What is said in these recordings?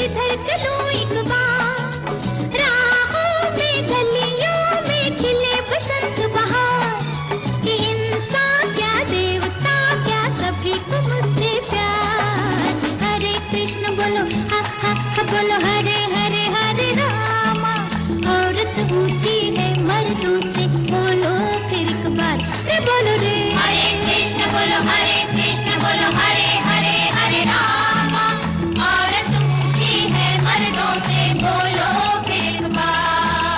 जिधर चलूं एक बार, राहों में गलियों में खिले बसंत बहार, कि इंसान क्या देवता क्या सभी को मुझसे प्यार। हरे कृष्ण बोलो हा हा हा बोलो हरे हरे हरे रामा, औरत ऊंची है मर्दों से बोलो फिर एक बार रे बोलो रे। हरे कृष्ण बोलो हरे कृष्ण बोलो हरे हरे हरे रामा, औरत ऊंची है मर्दों से बोलो फिर एक बार।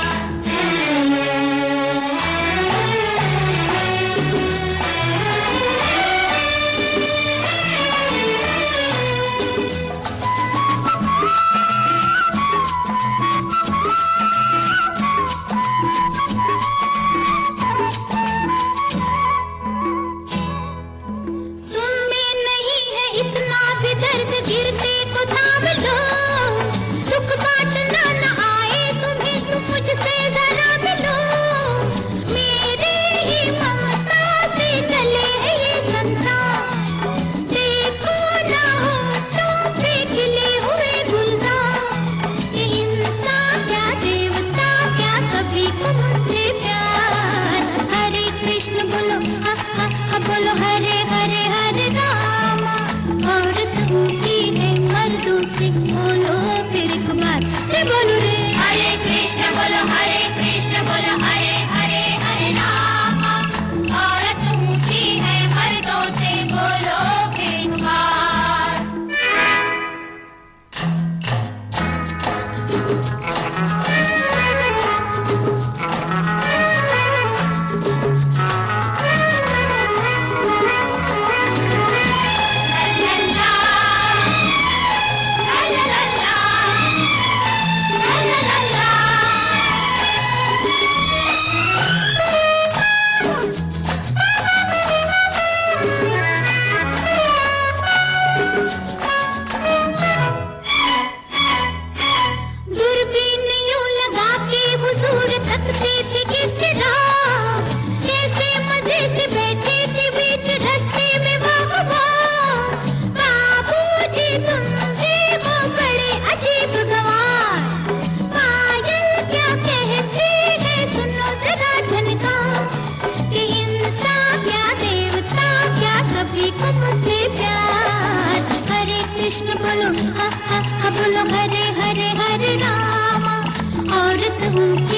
गिरते को थाम लो, सुख बांटना न आए तुम्हें तो मुझसे जरा मिलो, मेरे ही ममता से चले है ये संसार, देखो ना होठों पे खिले हुए गुलजार, ये इंसान क्या देवता क्या सभी को मुझसे प्यार। हरे कृष्ण बोलो हा हा हा बोलो हरे हरे हरे रामा, औरत ऊंची है मर्दों से बोलो फिर एक बार रे बोलो रे। हरे कृष्ण बोलो हरे हरे हरे रामा, औरत ऊंची है मर्दों से बोलो फिर एक बार। कृष्ण बोलो हा हा हा बोलो हरे हरे हरे रामा, औरत ऊंची